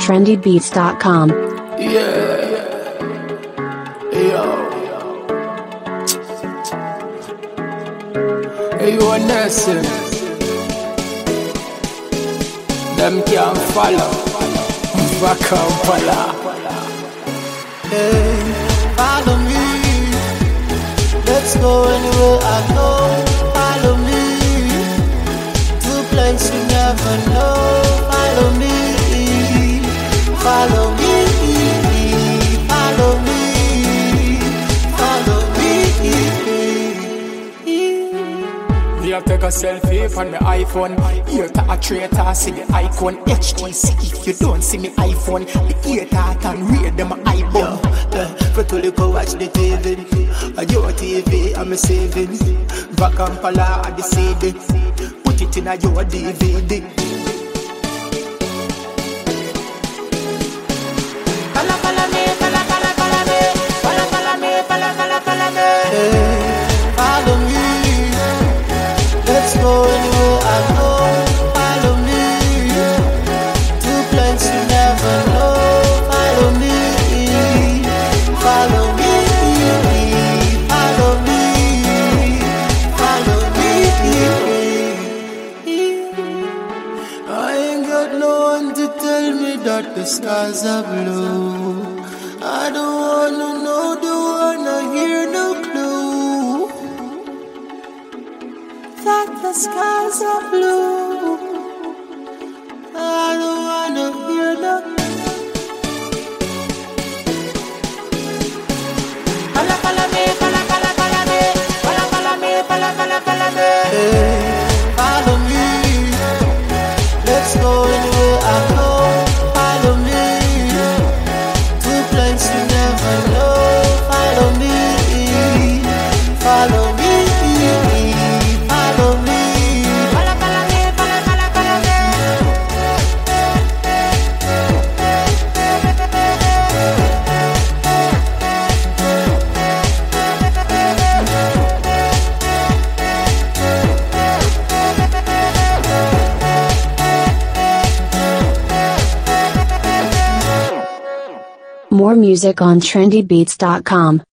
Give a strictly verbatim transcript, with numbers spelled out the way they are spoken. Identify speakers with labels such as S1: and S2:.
S1: trendy beats dot com.
S2: Yeah. Yo. Hey, you are nursing. Them can't follow. Back up, pala.
S3: Hey, follow me. Let's go anywhere I go. Follow me to a place you never know. Follow me. Follow me. Follow me. Follow me.
S2: Me have take a selfie on my iPhone. Here to a traitor, see the icon H T C. If you don't see me iPhone, the ear tat and read them iPhone.
S3: For to look watch the T V. I your T V, I'm a saving. Back and pala at the C D. Put it in a your D V D. Pala pala me, pala pala pala me, pala pala me, pala pala pala me. Hey, follow me. Let's go anywhere I go. Follow me to a place you never know. Follow me. Follow me, follow me, follow me. I ain't got no one to tell me that the skies are blue. I don't wanna know, don't wanna hear no clue that the skies are blue. I don't wanna hear no clue. Hey, follow me. Let's go anywhere I go. Follow me to a place you never know. Follow me. Follow me. Follow me. Follow, follow me. Follow, follow, follow me.
S1: More music on trendy beats dot com.